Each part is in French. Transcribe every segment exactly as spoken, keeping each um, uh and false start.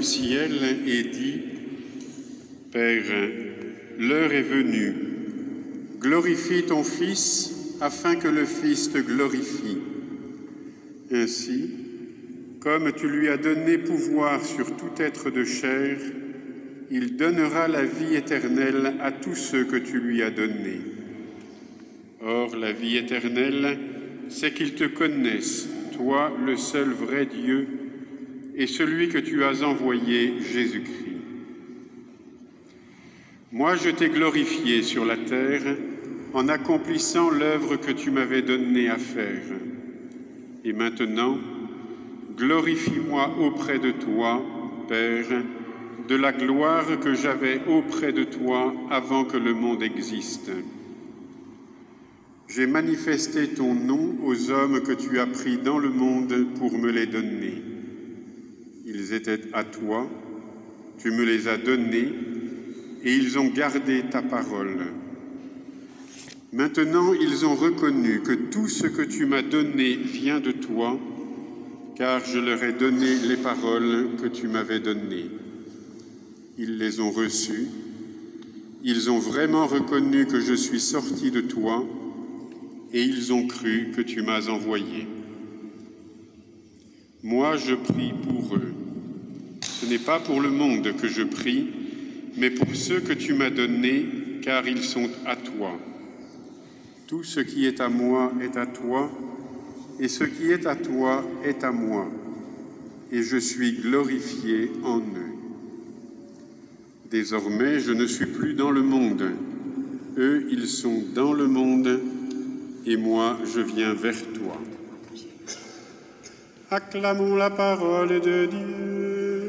au ciel et dit : « Père, l'heure est venue. Glorifie ton Fils, afin que le Fils te glorifie. Ainsi, comme tu lui as donné pouvoir sur tout être de chair, il donnera la vie éternelle à tous ceux que tu lui as donnés. Or, la vie éternelle, c'est qu'ils te connaissent, toi, le seul vrai Dieu, et celui que tu as envoyé, Jésus-Christ. Moi, je t'ai glorifié sur la terre en accomplissant l'œuvre que tu m'avais donnée à faire. Et maintenant, glorifie-moi auprès de toi, Père, de la gloire que j'avais auprès de toi avant que le monde existe. J'ai manifesté ton nom aux hommes que tu as pris dans le monde pour me les donner. Ils étaient à toi, tu me les as donnés, et ils ont gardé ta parole. Maintenant, ils ont reconnu que tout ce que tu m'as donné vient de toi, car je leur ai donné les paroles que tu m'avais données. Ils les ont reçues, ils ont vraiment reconnu que je suis sorti de toi, et ils ont cru que tu m'as envoyé. Moi, je prie pour eux. Ce n'est pas pour le monde que je prie, mais pour ceux que tu m'as donnés, car ils sont à toi. Tout ce qui est à moi est à toi, et ce qui est à toi est à moi, et je suis glorifié en eux. Désormais, je ne suis plus dans le monde. Eux, ils sont dans le monde, et moi, je viens vers toi. Acclamons la parole de Dieu.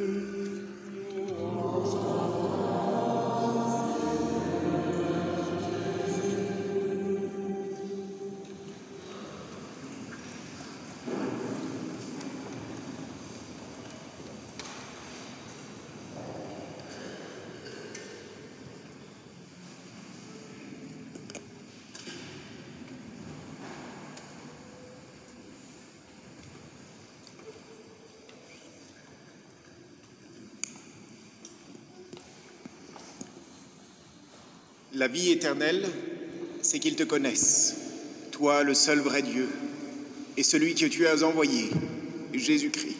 La vie éternelle, c'est qu'ils te connaissent, toi le seul vrai Dieu, et celui que tu as envoyé, Jésus-Christ.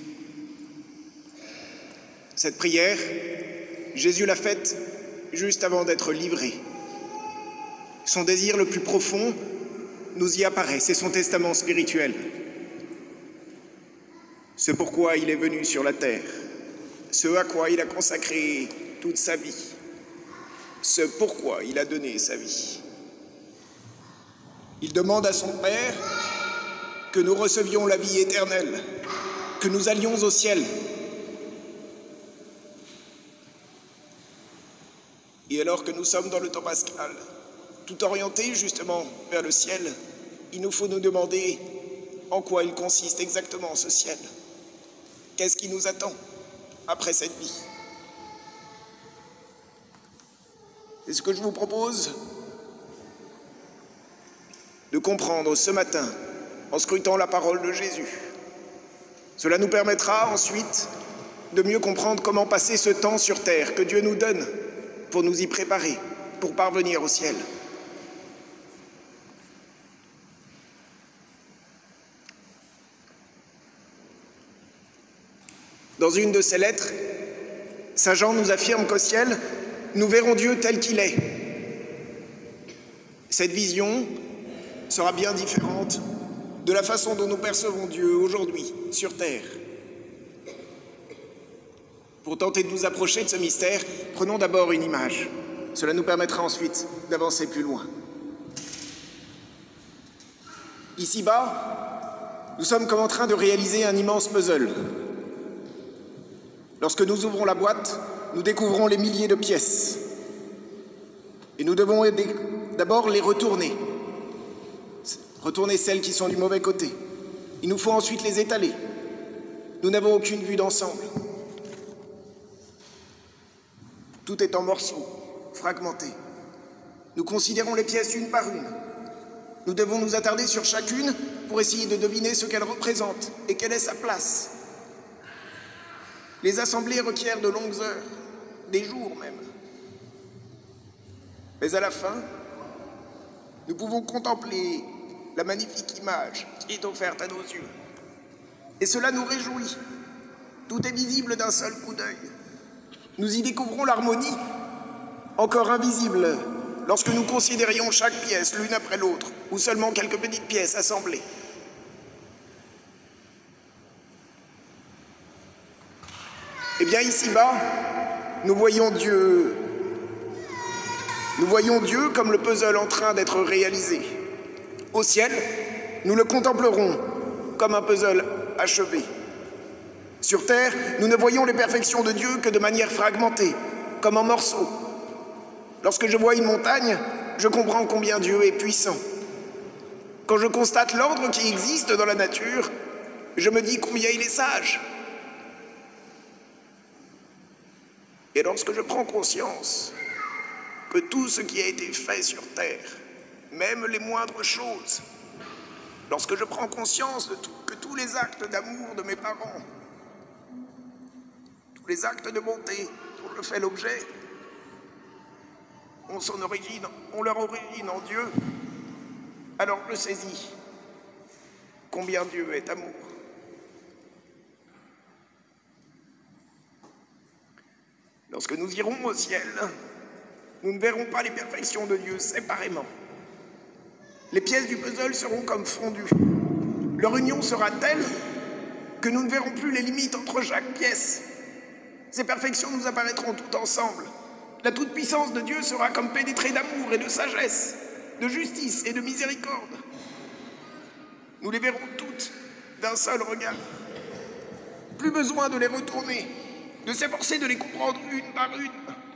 Cette prière, Jésus l'a faite juste avant d'être livré. Son désir le plus profond nous y apparaît, c'est son testament spirituel. Ce pourquoi il est venu sur la terre, ce à quoi il a consacré toute sa vie. Ce pourquoi il a donné sa vie. Il demande à son Père que nous recevions la vie éternelle, que nous allions au ciel. Et alors que nous sommes dans le temps pascal, tout orientés justement vers le ciel, il nous faut nous demander en quoi il consiste exactement ce ciel. Qu'est-ce qui nous attend après cette vie ? Et ce que je vous propose de comprendre ce matin en scrutant la parole de Jésus. Cela nous permettra ensuite de mieux comprendre comment passer ce temps sur terre que Dieu nous donne pour nous y préparer, pour parvenir au ciel. Dans une de ses lettres, Saint Jean nous affirme qu'au ciel, nous verrons Dieu tel qu'il est. Cette vision sera bien différente de la façon dont nous percevons Dieu aujourd'hui, sur terre. Pour tenter de nous approcher de ce mystère, prenons d'abord une image. Cela nous permettra ensuite d'avancer plus loin. Ici-bas, nous sommes comme en train de réaliser un immense puzzle. Lorsque nous ouvrons la boîte, nous découvrons les milliers de pièces. Et nous devons d'abord les retourner. Retourner celles qui sont du mauvais côté. Il nous faut ensuite les étaler. Nous n'avons aucune vue d'ensemble. Tout est en morceaux, fragmenté. Nous considérons les pièces une par une. Nous devons nous attarder sur chacune pour essayer de deviner ce qu'elle représente et quelle est sa place. Les assemblées requièrent de longues heures, des jours même. Mais à la fin, nous pouvons contempler la magnifique image qui est offerte à nos yeux. Et cela nous réjouit. Tout est visible d'un seul coup d'œil. Nous y découvrons l'harmonie, encore invisible lorsque nous considérions chaque pièce l'une après l'autre, ou seulement quelques petites pièces assemblées. Eh bien, ici-bas, nous voyons Dieu. Nous voyons Dieu comme le puzzle en train d'être réalisé. Au ciel, nous le contemplerons comme un puzzle achevé. Sur terre, nous ne voyons les perfections de Dieu que de manière fragmentée, comme en morceaux. Lorsque je vois une montagne, je comprends combien Dieu est puissant. Quand je constate l'ordre qui existe dans la nature, je me dis combien il est sage. Et lorsque je prends conscience que tout ce qui a été fait sur terre, même les moindres choses, lorsque je prends conscience de tout, que tous les actes d'amour de mes parents, tous les actes de bonté dont je fais l'objet, ont son origine, ont leur origine en Dieu, alors je saisis combien Dieu est amour. Lorsque nous irons au ciel, nous ne verrons pas les perfections de Dieu séparément. Les pièces du puzzle seront comme fondues. Leur union sera telle que nous ne verrons plus les limites entre chaque pièce. Ces perfections nous apparaîtront toutes ensemble. La toute-puissance de Dieu sera comme pénétrée d'amour et de sagesse, de justice et de miséricorde. Nous les verrons toutes d'un seul regard. Plus besoin de les retourner, de s'efforcer de les comprendre une par une.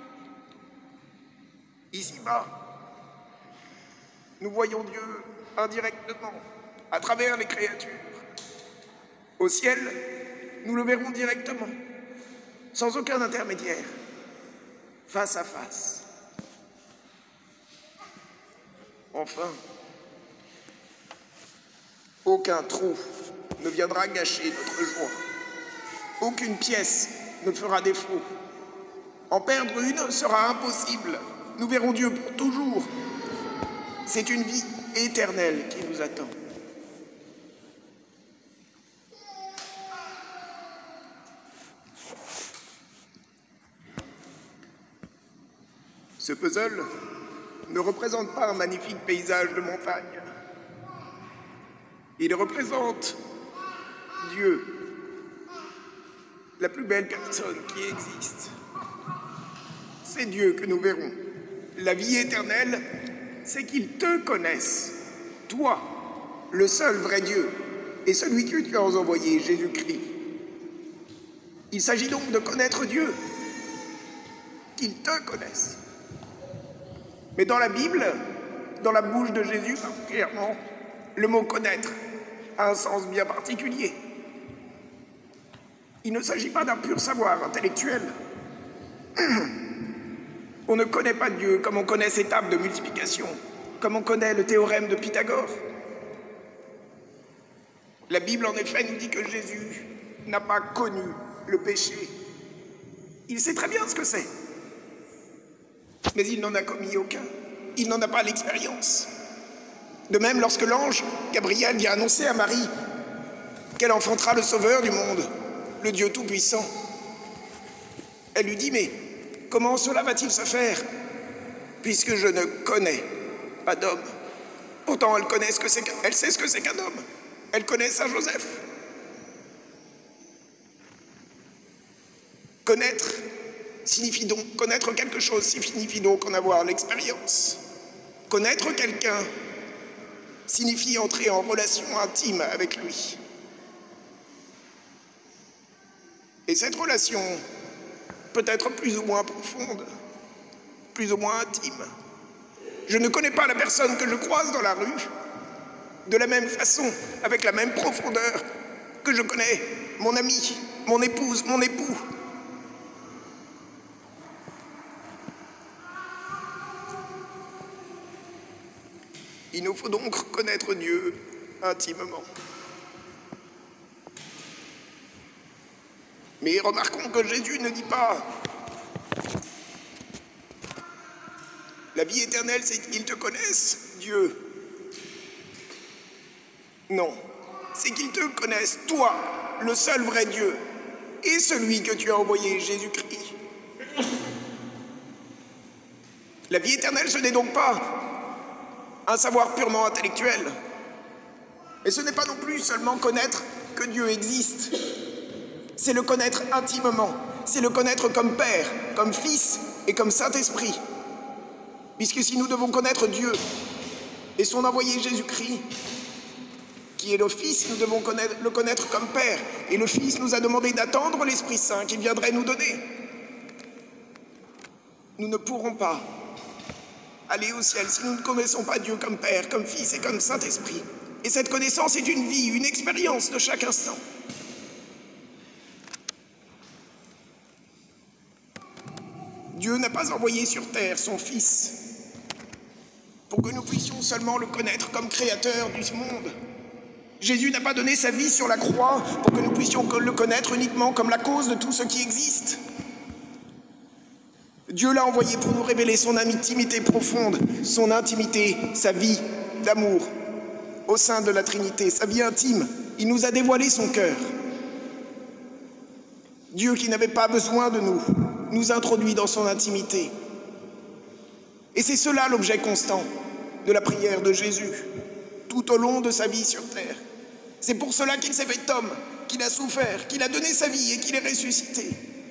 Ici-bas, nous voyons Dieu indirectement, à travers les créatures. Au ciel, nous le verrons directement, sans aucun intermédiaire, face à face. Enfin, aucun trou ne viendra gâcher notre joie. Aucune pièce ne fera défaut. En perdre une sera impossible. Nous verrons Dieu pour toujours. C'est une vie éternelle qui nous attend. Ce puzzle ne représente pas un magnifique paysage de montagne. Il représente Dieu, la plus belle personne qui existe. C'est Dieu que nous verrons. La vie éternelle, c'est qu'il te connaisse, toi, le seul vrai Dieu, et celui que tu as envoyé, Jésus-Christ. Il s'agit donc de connaître Dieu, qu'il te connaisse. Mais dans la Bible, dans la bouche de Jésus particulièrement, le mot « connaître » a un sens bien particulier. Il ne s'agit pas d'un pur savoir intellectuel. On ne connaît pas Dieu comme on connaît ses tables de multiplication, comme on connaît le théorème de Pythagore. La Bible, en effet, nous dit que Jésus n'a pas connu le péché. Il sait très bien ce que c'est, mais il n'en a commis aucun. Il n'en a pas l'expérience. De même, lorsque l'ange Gabriel vient annoncer à Marie qu'elle enfantera le Sauveur du monde, le Dieu Tout-Puissant, elle lui dit « Mais comment cela va-t-il se faire, puisque je ne connais pas d'homme ?» Pourtant, elle, connaît ce que c'est, elle sait ce que c'est qu'un homme. Elle connaît Saint Joseph. Connaître signifie donc, connaître quelque chose signifie donc en avoir l'expérience. Connaître quelqu'un signifie entrer en relation intime avec lui. Et cette relation peut être plus ou moins profonde, plus ou moins intime. Je ne connais pas la personne que je croise dans la rue de la même façon, avec la même profondeur que je connais mon ami, mon épouse, mon époux. Il nous faut donc connaître Dieu intimement. Mais remarquons que Jésus ne dit pas « La vie éternelle, c'est qu'ils te connaissent, Dieu. » Non, c'est qu'ils te connaissent, toi, le seul vrai Dieu, et celui que tu as envoyé, Jésus-Christ. La vie éternelle, ce n'est donc pas un savoir purement intellectuel, mais ce n'est pas non plus seulement connaître que Dieu existe. C'est le connaître intimement, c'est le connaître comme Père, comme Fils et comme Saint-Esprit. Puisque si nous devons connaître Dieu et son envoyé Jésus-Christ, qui est le Fils, nous devons connaître, le connaître comme Père. Et le Fils nous a demandé d'attendre l'Esprit Saint qu'il viendrait nous donner. Nous ne pourrons pas aller au ciel si nous ne connaissons pas Dieu comme Père, comme Fils et comme Saint-Esprit. Et cette connaissance est une vie, une expérience de chaque instant. Dieu n'a pas envoyé sur terre son Fils pour que nous puissions seulement le connaître comme créateur du monde. Jésus n'a pas donné sa vie sur la croix pour que nous puissions le connaître uniquement comme la cause de tout ce qui existe. Dieu l'a envoyé pour nous révéler son intimité profonde, son intimité, sa vie d'amour au sein de la Trinité, sa vie intime. Il nous a dévoilé son cœur. Dieu qui n'avait pas besoin de nous, nous introduit dans son intimité. Et c'est cela l'objet constant de la prière de Jésus, tout au long de sa vie sur terre. C'est pour cela qu'il s'est fait homme, qu'il a souffert, qu'il a donné sa vie et qu'il est ressuscité.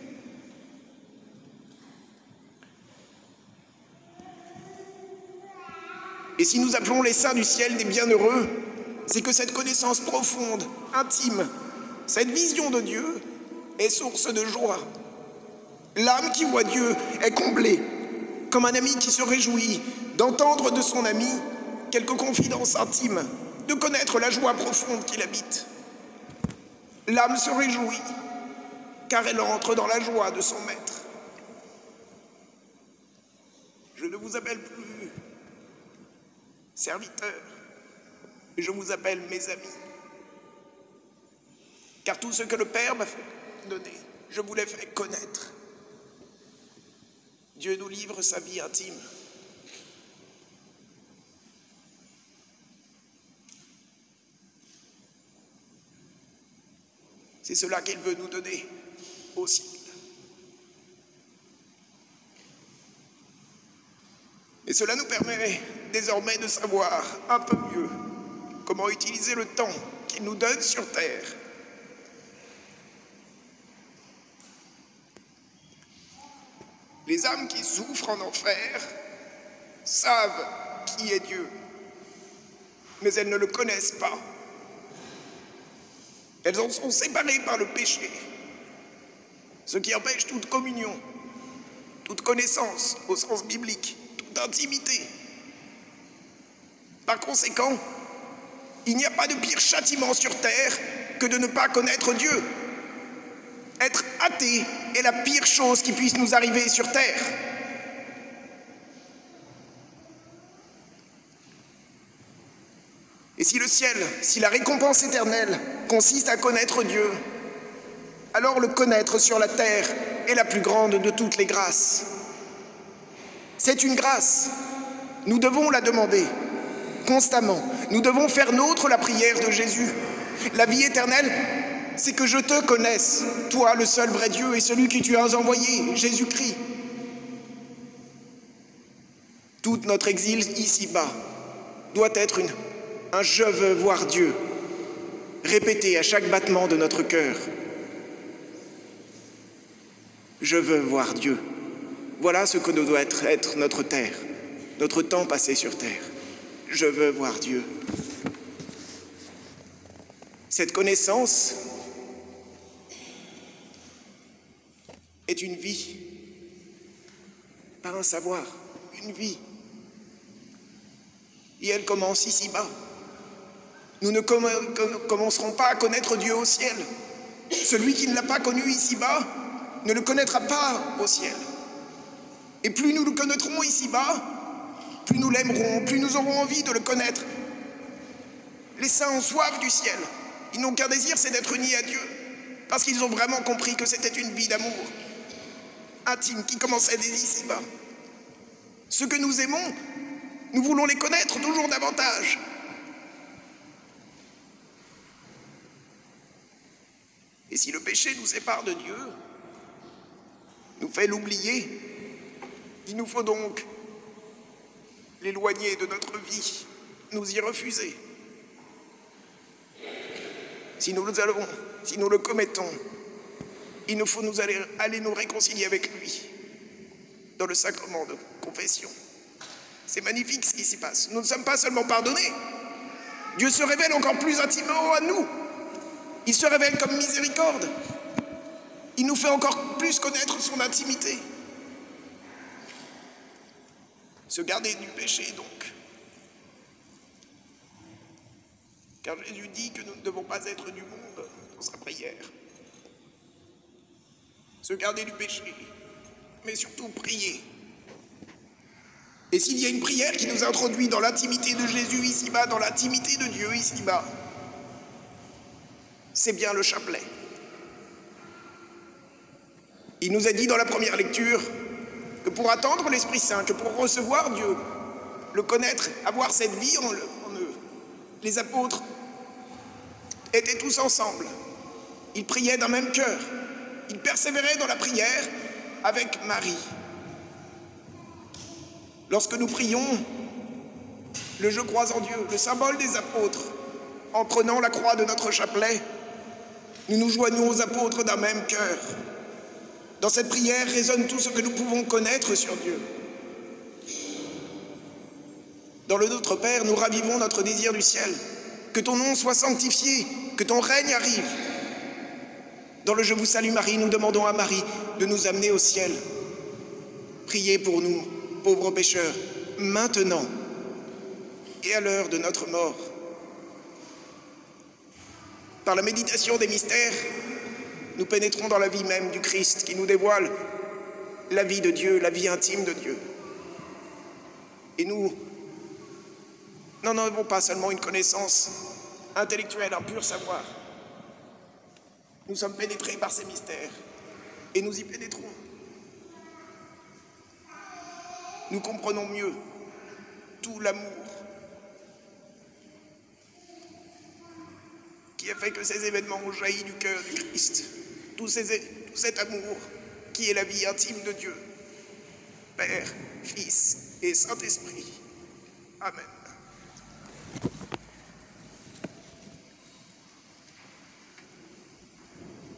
Et si nous appelons les saints du ciel des bienheureux, c'est que cette connaissance profonde, intime, cette vision de Dieu est source de joie. L'âme qui voit Dieu est comblée, comme un ami qui se réjouit d'entendre de son ami quelques confidences intimes, de connaître la joie profonde qui l'habite. L'âme se réjouit, car elle entre dans la joie de son maître. Je ne vous appelle plus serviteurs, mais je vous appelle mes amis. Car tout ce que le Père m'a fait donner, je vous l'ai fait connaître. Dieu nous livre sa vie intime. C'est cela qu'il veut nous donner au ciel. Et cela nous permet désormais de savoir un peu mieux comment utiliser le temps qu'il nous donne sur terre. Les âmes qui souffrent en enfer savent qui est Dieu, mais elles ne le connaissent pas. Elles en sont séparées par le péché, ce qui empêche toute communion, toute connaissance au sens biblique, toute intimité. Par conséquent, il n'y a pas de pire châtiment sur terre que de ne pas connaître Dieu. Être athée est la pire chose qui puisse nous arriver sur terre. Et si le ciel, si la récompense éternelle consiste à connaître Dieu, alors le connaître sur la terre est la plus grande de toutes les grâces. C'est une grâce. Nous devons la demander constamment. Nous devons faire nôtre la prière de Jésus. La vie éternelle, c'est que je te connaisse, toi le seul vrai Dieu et celui que tu as envoyé, Jésus-Christ. Tout notre exil ici-bas doit être une, un « je veux voir Dieu » répété à chaque battement de notre cœur. Je veux voir Dieu. Voilà ce que doit être, être notre terre, notre temps passé sur terre. Je veux voir Dieu. Cette connaissance est une vie, pas un savoir, une vie. Et elle commence ici-bas. Nous ne comm commencerons pas à connaître Dieu au ciel. Celui qui ne l'a pas connu ici-bas ne le connaîtra pas au ciel. Et plus nous le connaîtrons ici-bas, plus nous l'aimerons, plus nous aurons envie de le connaître. Les saints ont soif du ciel. Ils n'ont qu'un désir, c'est d'être unis à Dieu. parce qu'ils ont vraiment compris que c'était une vie d'amour intime qui commençait dès ici-bas. Ceux que nous aimons, nous voulons les connaître toujours davantage. Et si le péché nous sépare de Dieu, nous fait l'oublier, il nous faut donc l'éloigner de notre vie, nous y refuser. Si nous le allons, si nous le commettons, il nous faut nous aller, aller nous réconcilier avec lui dans le sacrement de confession. C'est magnifique ce qui s'y passe. Nous ne sommes pas seulement pardonnés. Dieu se révèle encore plus intimement à nous. Il se révèle comme miséricorde. Il nous fait encore plus connaître son intimité. Se garder du péché, donc. Car Jésus dit que nous ne devons pas être du monde dans sa prière. Se garder du péché, mais surtout prier. Et s'il y a une prière qui nous introduit dans l'intimité de Jésus ici-bas, dans l'intimité de Dieu ici-bas, c'est bien le chapelet. Il nous a dit dans la première lecture que pour attendre l'Esprit Saint, que pour recevoir Dieu, le connaître, avoir cette vie en, le, en eux, les apôtres étaient tous ensemble. Ils priaient d'un même cœur. Ils persévéraient dans la prière avec Marie. Lorsque nous prions le « Je crois en Dieu », le symbole des apôtres, en prenant la croix de notre chapelet, nous nous joignons aux apôtres d'un même cœur. Dans cette prière résonne tout ce que nous pouvons connaître sur Dieu. Dans le Notre Père, nous ravivons notre désir du ciel. Que ton nom soit sanctifié, que ton règne arrive. Dans le « Je vous salue Marie », nous demandons à Marie de nous amener au ciel. Priez pour nous, pauvres pécheurs, maintenant et à l'heure de notre mort. Par la méditation des mystères, nous pénétrons dans la vie même du Christ qui nous dévoile la vie de Dieu, la vie intime de Dieu. Et nous n'en avons pas seulement une connaissance intellectuelle, un pur savoir. Nous sommes pénétrés par ces mystères et nous y pénétrons. Nous comprenons mieux tout l'amour qui a fait que ces événements ont jailli du cœur du Christ. Tout, ces, tout cet amour qui est la vie intime de Dieu, Père, Fils et Saint-Esprit. Amen.